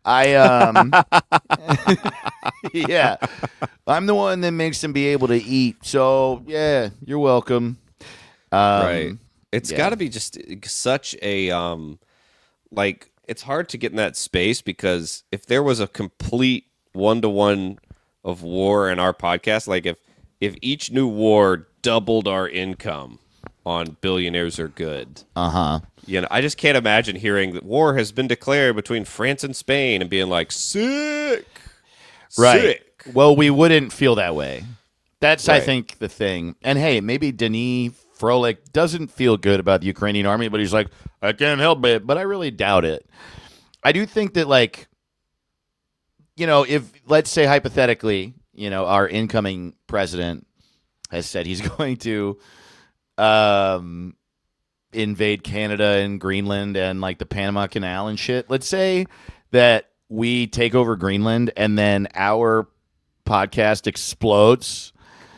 Yeah. I'm the one that makes them be able to eat. So, yeah, you're welcome. Right. It's got to be just such a like it's hard to get in that space because if there was a complete one-to-one of war in our podcast, like if each new war doubled our income on Billionaires Are Good. You know, I just can't imagine hearing that war has been declared between France and Spain and being like, sick. Right. Sick. Well, we wouldn't feel that way. That's, Right. I think, the thing. And hey, maybe Denis Frolik doesn't feel good about the Ukrainian army, but he's like, I can't help it. But I really doubt it. I do think that, like, you know, if, let's say hypothetically, you know, our incoming president has said he's going to invade Canada and Greenland and like the Panama Canal and shit. Let's say that we take over Greenland and then our podcast explodes.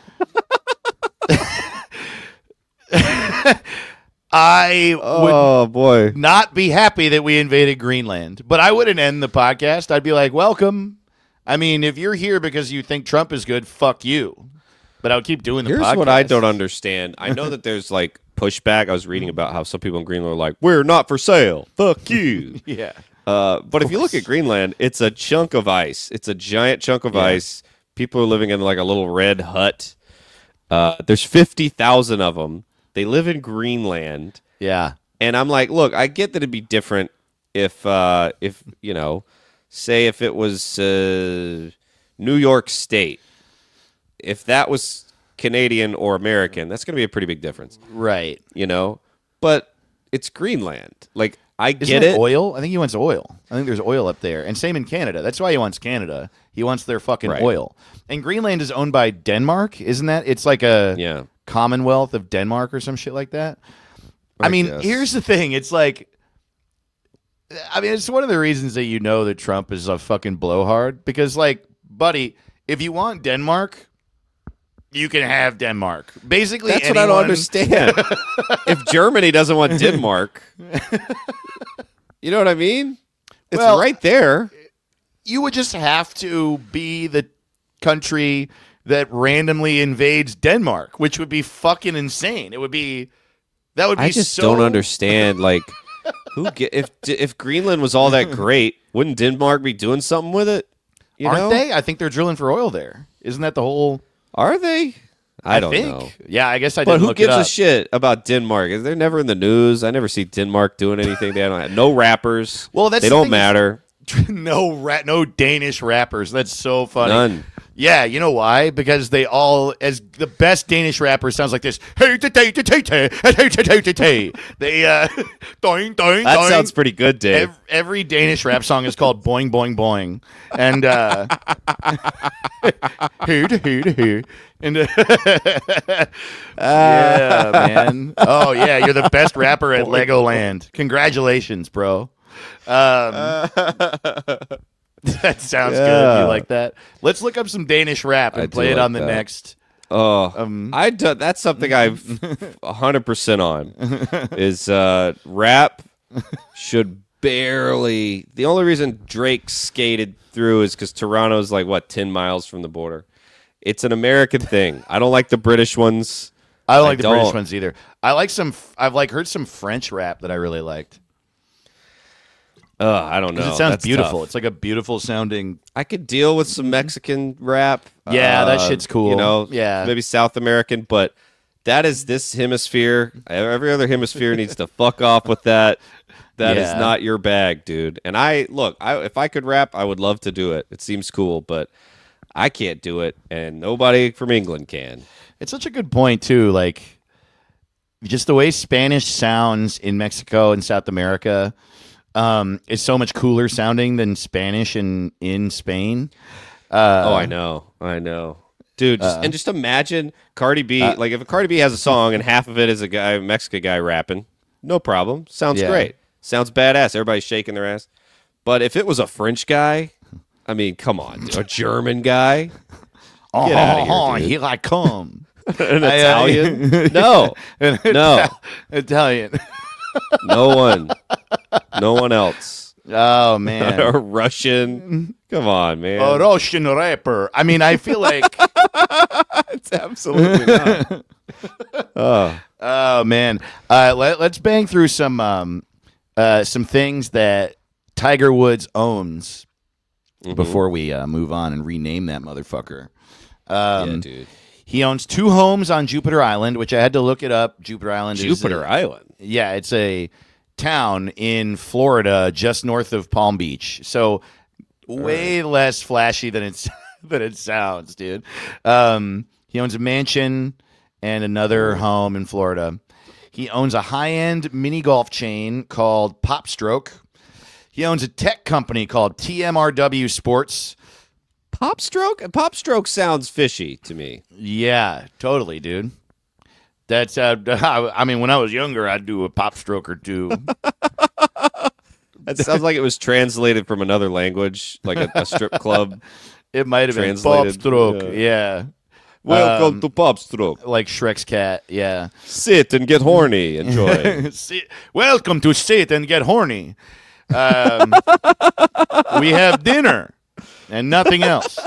I would not be happy that we invaded Greenland, but I wouldn't end the podcast. I'd be like, welcome. I mean, if you're here because you think Trump is good, fuck you. But I would keep doing the podcast. Here's what I don't understand. I know that there's like pushback. I was reading about how some people in Greenland are like, we're not for sale. Fuck you. Yeah. But if you look at Greenland, it's a chunk of ice. It's a giant chunk of ice. People are living in like a little red hut. There's 50,000 of them. They live in Greenland. Yeah. And I'm like, look, I get that it'd be different if you know, say if it was New York State. If that was Canadian or American, that's going to be a pretty big difference. Right. You know? But it's Greenland. Like, I Isn't get it it. oil? I think he wants oil. I think there's oil up there. And same in Canada. That's why he wants Canada. He wants their fucking Right. oil. And Greenland is owned by Denmark, isn't that? It's like a Commonwealth of Denmark or some shit like that. I mean, guess. here's the thing. It's like, I mean, it's one of the reasons that you know that Trump is a fucking blowhard. Because, like, buddy, if you want Denmark, you can have Denmark. Basically, That's what I don't understand. If Germany doesn't want Denmark, you know what I mean? It's Well, right there. You would just have to be the country that randomly invades Denmark, which would be fucking insane. It would be that would be. I just so... don't understand. Like, if Greenland was all that great, wouldn't Denmark be doing something with it? Aren't they? I think they're drilling for oil there. Isn't that the whole? Are they? I don't think. know. Yeah, I guess I But didn't who look gives it a up. shit about Denmark? They're never in the news. I never see Denmark doing anything. They don't have no rappers. Well, that's they the don't thing is- matter. No Danish rappers. That's so funny. None. Yeah, you know why? Because they all, as the best Danish rapper sounds like this. Hey, they doing, That sounds pretty good, Dave. Every Danish rap song is called Boing Boing Boing, and and yeah, man. Oh yeah, you're the best rapper at Legoland. Congratulations, bro. That sounds good. You like that? Let's look up some Danish rap and I play do it like on the that. next. That's something I've 100% on. Is rap should barely. The only reason Drake skated through is because Toronto's like what 10 miles from the border. It's an American thing. I don't like the British ones. I don't like the British ones either. I like some. I've heard some French rap that I really liked. I don't know. Because it sounds That's beautiful. tough. It's like a beautiful sounding. I could deal with some Mexican rap. Yeah, that shit's cool. You know, Yeah. maybe South American, but that is this hemisphere. Every other hemisphere needs to fuck off with that. That is Yeah. not your bag, dude. And if I could rap, I would love to do it. It seems cool, but I can't do it, and nobody from England can. It's such a good point too. Like, just the way Spanish sounds in Mexico and South America is so much cooler sounding than Spanish in Spain. I know, dude. Just imagine Cardi B. Like, if a Cardi B has a song and half of it is a Mexican guy rapping, no problem. Sounds Yeah. great. Sounds badass. Everybody's shaking their ass. But if it was a French guy, I mean, come on, dude. A German guy, get out of here, dude. Here I come. An Italian? No, An no, Italian. no one else. Oh man. A Russian? Come on, man. A Russian rapper. I mean, I feel like It's absolutely not. oh man. Let's bang through some things that Tiger Woods owns before we move on and rename that motherfucker. Yeah, dude. He owns 2 homes on Jupiter Island, which I had to look it up. Jupiter Island Island. Yeah, it's a town in Florida just north of Palm Beach. So way less flashy than it sounds, dude. He owns a mansion and another home in Florida. He owns a high-end mini golf chain called PopStroke. He owns a tech company called TMRW Sports. Popstroke sounds fishy to me. Yeah, totally, dude. That's I mean, when I was younger, I'd do a pop stroke or two. That sounds like it was translated from another language, like a strip club. It might have been pop Translated, stroke. Yeah. Welcome to Popstroke. Like Shrek's cat. Yeah. Sit and get horny. Enjoy. Welcome to Sit and Get Horny. We have dinner and nothing else.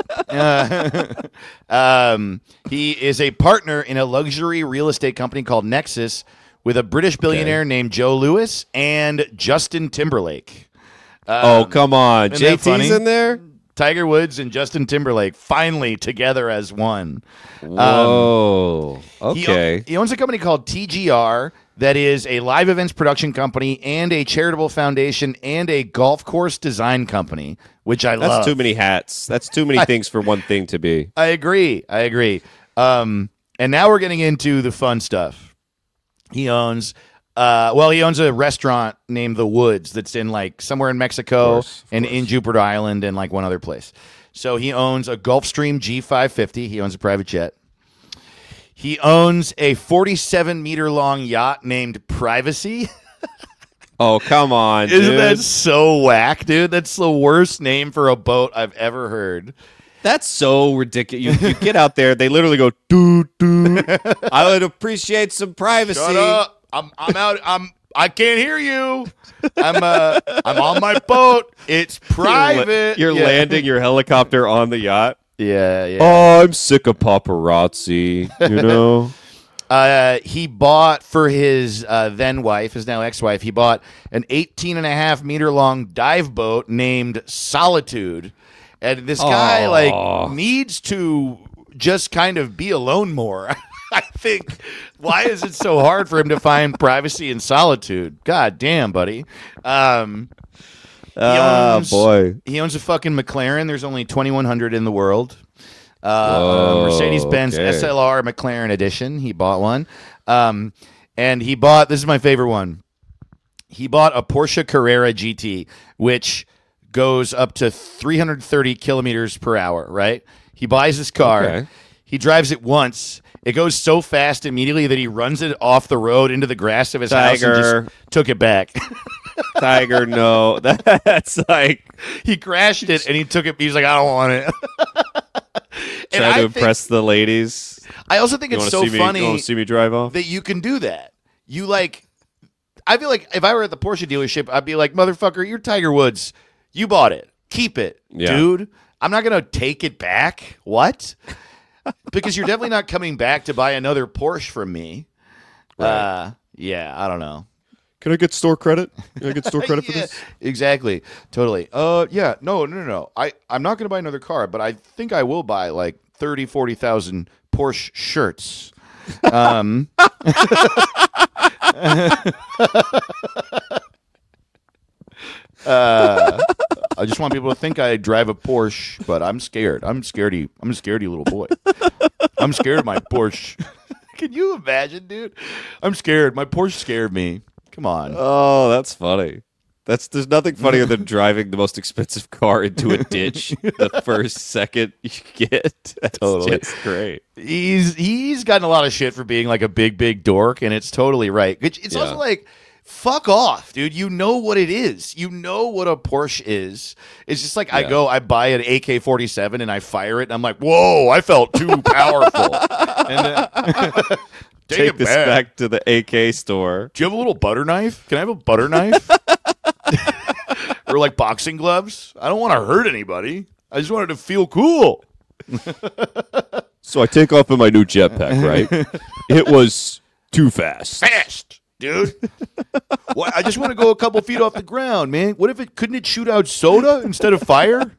He is a partner in a luxury real estate company called Nexus with a British billionaire named Joe Lewis and Justin Timberlake. Oh, come on. isn't that funny? JT's in there? Tiger Woods and Justin Timberlake finally together as one. Whoa. Okay. He owns a company called TGR that is a live events production company and a charitable foundation and a golf course design company, which I love. That's too many hats. That's too many things for one thing to be. I agree. And now we're getting into the fun stuff. He owns he owns a restaurant named The Woods that's in like somewhere in Mexico Of and course. in Jupiter Island and like one other place. So he owns a Gulfstream G550. He owns a private jet. He owns a 47-meter long yacht named Privacy. Oh, come on, Isn't dude. that so whack, dude? That's the worst name for a boat I've ever heard. That's so ridiculous. You get out there, they literally go, doo, doo. I would appreciate some privacy. Shut up. I'm out. I can't hear you. I'm on my boat. It's private. You're Yeah. landing your helicopter on the yacht. Yeah. Oh, I'm sick of paparazzi, you know? He bought for his then wife, his now ex-wife, he bought an 18.5-meter long dive boat named Solitude. And this guy needs to just kind of be alone more. I think. Why is it so hard for him to find privacy and solitude? God damn, buddy. Boy. He owns a fucking McLaren. There's only 2,100 in the world. Mercedes-Benz okay. SLR McLaren edition. He bought one. And he bought, this is my favorite one. He bought a Porsche Carrera GT, which goes up to 330 kilometers per hour, right? He buys this car. Okay. He drives it once. It goes so fast immediately that he runs it off the road into the grass of his house and Tiger. just took it back. Tiger, no. That's like He crashed it and he took it. He was like, I don't want it. And trying to I impress the ladies. I also think You it's wanna so see me, you funny want to see me drive off? that you can do that. You like, I feel like if I were at the Porsche dealership, I'd be like, motherfucker, you're Tiger Woods. You bought it. Keep it, Yeah. dude. I'm not going to take it back. What? Because you're definitely not coming back to buy another Porsche from me. Right. Yeah, I don't know. Can I get store credit? Can I get store credit for Yeah, this? exactly. Totally. Yeah. No. I'm not going to buy another car, but I think I will buy like 30, 40,000 Porsche shirts. I just want people to think I drive a Porsche, but I'm scared. I'm a scaredy little boy. I'm scared of my Porsche. Can you imagine, dude? I'm scared. My Porsche scared me. Come on. Oh, that's funny. There's nothing funnier than driving the most expensive car into a ditch the first second you get. That's Totally. just great. He's gotten a lot of shit for being like a big dork, and it's totally right. It's also Yeah. like, fuck off, dude. You know what it is. You know what a Porsche is. It's just like I buy an AK-47 and I fire it, and I'm like, whoa, I felt too powerful. And Take it this back. back to the AK store. Do you have a little butter knife? Can I have a butter knife? Or like boxing gloves? I don't want to hurt anybody. I just wanted to feel cool. So I take off in my new jetpack, right? It was too fast. Fast, dude. What? I just want to go a couple feet off the ground, man. What if couldn't it shoot out soda instead of fire?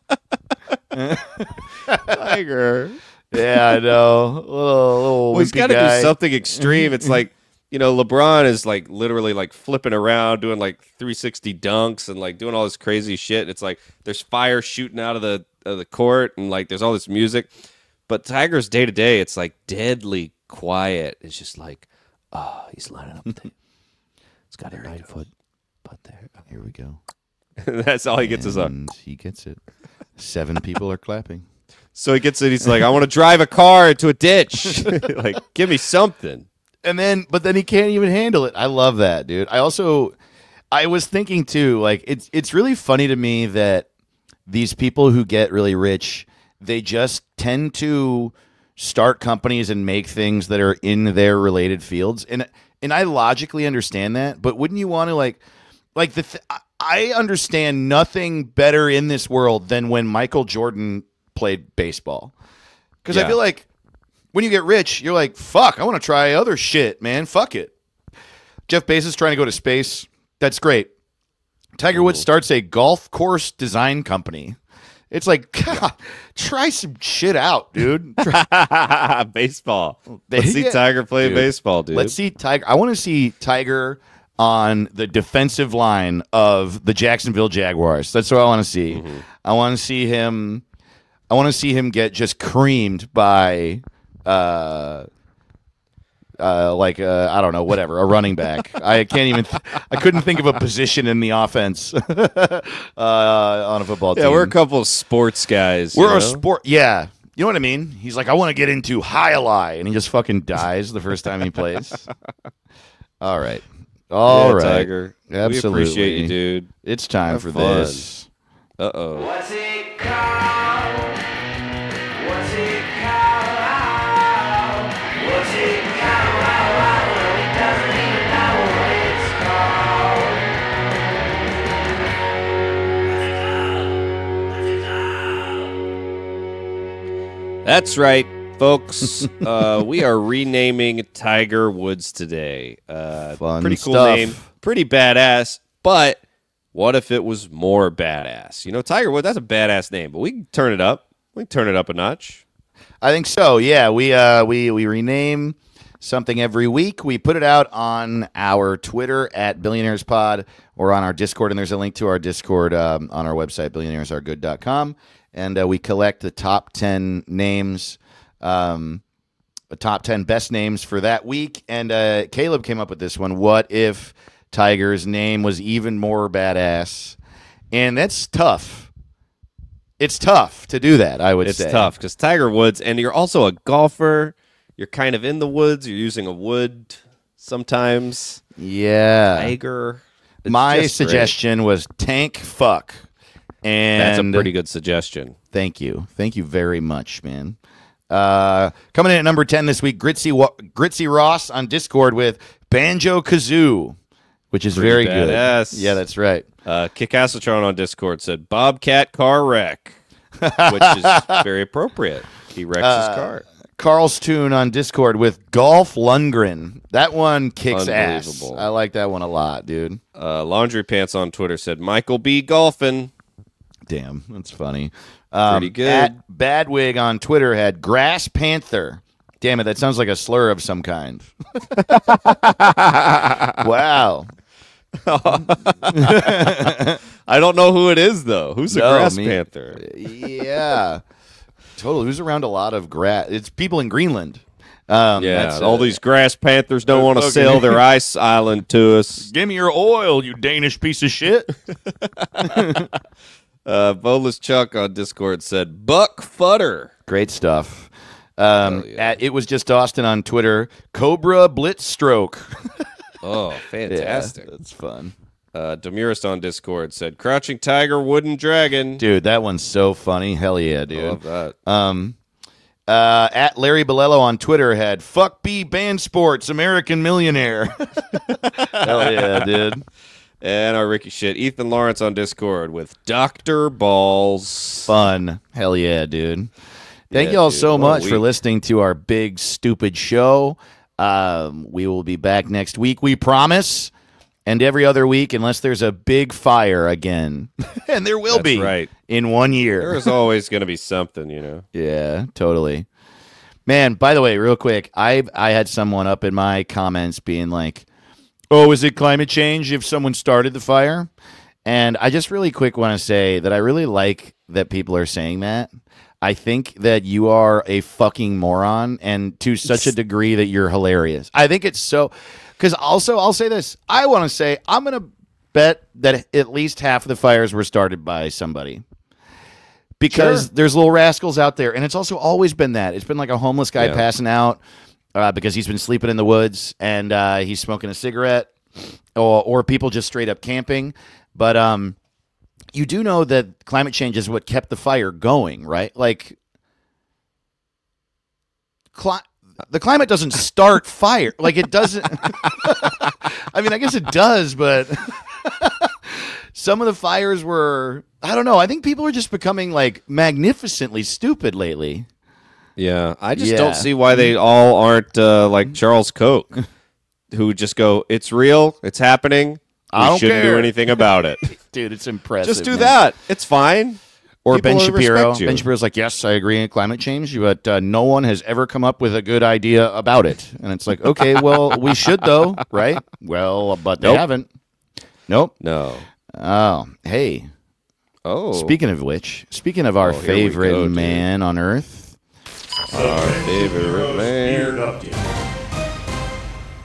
Tiger. Yeah, I know. Little Well, he's got got to do something extreme. It's like, LeBron is like literally like flipping around, doing like 360 dunks and like doing all this crazy shit. It's like there's fire shooting out of the court and like there's all this music. But Tiger's day to day, it's like deadly quiet. It's just like, he's lining up there. It's got a 9-foot putt there. Here we go. That's all he gets is up. And he gets it. 7 people are clapping. So he gets it. He's like, I want to drive a car into a ditch. Like, give me something. But then he can't even handle it. I love that, dude. I was thinking too, like it's really funny to me that these people who get really rich, they just tend to start companies and make things that are in their related fields. And I logically understand that, but wouldn't you want to I understand nothing better in this world than when Michael Jordan played baseball. Because I Yeah. feel like when you get rich, you're like, fuck, I want to try other shit, man. Fuck it. Jeff Bezos trying to go to space. That's great. Tiger Woods starts a golf course design company. It's like, God, try some shit out, dude. Baseball. Let's see Yeah. Tiger play Dude, baseball, dude. Let's see Tiger. I want to see Tiger on the defensive line of the Jacksonville Jaguars. That's what I want to see. Mm-hmm. I want to see him. I want to see him get just creamed by, I don't know, whatever, a running back. I can't even. I couldn't think of a position in the offense on a football team. Yeah, we're a couple of sports guys. We're you a know? sport. Yeah. You know what I mean? He's like, I want to get into high and he just fucking dies the first time he plays. All right. All right. Tiger. Absolutely. We appreciate you, dude. It's time Have for fun. this. Uh-oh. What's it called? What's it called? What's it called? He doesn't even know what it's called. What's it called? That's right, folks. We are renaming Tiger Woods today. Fun pretty cool stuff. name. Pretty badass. But what if it was more badass? Tiger Woods, that's a badass name, but we can turn it up. We can turn it up a notch. I think so. Yeah, we rename something every week. We put it out on our Twitter at BillionairesPod or on our Discord, and there's a link to our Discord on our website, billionairesaregood.com. And we collect the top 10 names, the top 10 best names for that week. And Caleb came up with this one. What if Tiger's name was even more badass? And that's tough. It's tough to do that, I would say. It's tough because Tiger Woods, and you're also a golfer. You're kind of in the woods. You're using a wood sometimes. Yeah. Tiger. It's My just great. suggestion was tank fuck. And That's a pretty good suggestion. Thank you. Thank you very much, man. Coming in at number 10 this week, Gritzy Ross on Discord with Banjo Kazoo, which is Pretty very badass. good. Yeah, that's right. Kickasatron on Discord said Bobcat car wreck, which is very appropriate. He wrecks his car. Carlstoon on Discord with Golf Lundgren. That one kicks ass. Unbelievable. I like that one a lot, dude. Laundry Pants on Twitter said Michael B. Golfin. Damn, that's funny. Pretty good. At Badwig on Twitter had Grass Panther. Damn it, that sounds like a slur of some kind. Wow. I don't know who it is though. Who's the Grass Panther? Yeah. Totally. Who's around a lot of grass? It's people in Greenland. Yeah, all these Grass Panthers don't want to sell their ice island to us. Give me your oil, you Danish piece of shit. Bolus Chuck on Discord said Buck Futter. Great stuff. Yeah. At It Was Just Austin on Twitter, Cobra Blitz Stroke. Oh, fantastic. Yeah, that's fun. Demurist on Discord said Crouching Tiger, Wooden Dragon. Dude, that one's so funny. Hell yeah, dude. I love that. At Larry Bolello on Twitter had Fuck B Band Sports, American Millionaire. Hell yeah, dude. And our Ricky shit, Ethan Lawrence on Discord with Dr. Balls. Fun. Hell yeah, dude. Thank Yeah, y'all dude. so What a much for week. listening to our big, stupid show. We will be back next week, we promise. And every other week, unless there's a big fire again. And there will That's be right. in 1 year. There's always going to be something, you know. Yeah, totally. Man, by the way, real quick, I had someone up in my comments being like, oh, is it climate change if someone started the fire? And I just really quick want to say that I really like that people are saying that. I think that you are a fucking moron, and to such a degree that you're hilarious. I think it's so... Because also, I'll say this. I want to say, I'm going to bet that at least half of the fires were started by somebody. Because there's little rascals out there. And it's also always been that. It's been like a homeless guy passing out because he's been sleeping in the woods and he's smoking a cigarette. Or people just straight up camping. But you do know that climate change is what kept the fire going, right? Like, the climate doesn't start fire. Like, it doesn't. I mean, I guess it does, but some of the fires were, I don't know. I think people are just becoming, like, magnificently stupid lately. Yeah, I just Yeah. don't see why they all aren't like Charles Koch, who just go, it's real, it's happening, I we don't shouldn't do care." anything about it. Dude, it's impressive. Just do man. that. It's fine. Or People Ben will Shapiro. respect you. Ben Shapiro's like, yes, I agree in climate change, but no one has ever come up with a good idea about it. And it's like, okay, well, we should, though, right? Well, but they Nope. haven't. Nope. No. Oh, hey. Oh. Speaking of which, speaking of our here we favorite go, dude. man on earth, Our favorite Beard man. update.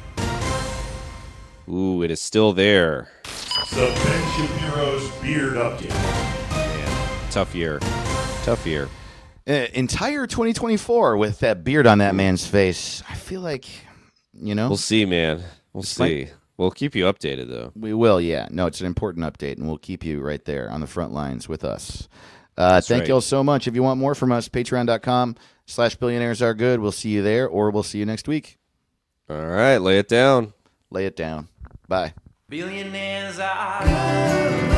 Ooh, it is still there. The Ben Shapiro's beard update. Tough year. Tough year. entire 2024 with that beard on that man's face, I feel like, you know, We'll see, man. We'll This see. We'll keep you updated, though. we will. Yeah, no, it's an important update, and we'll keep you right there on the front lines with us. Thank right. you all so much. If you want more from us, patreon.com/billionaires are good. We'll see you there, or we'll see you next week. All right, lay it down. Lay it down. Bye. Billionaires are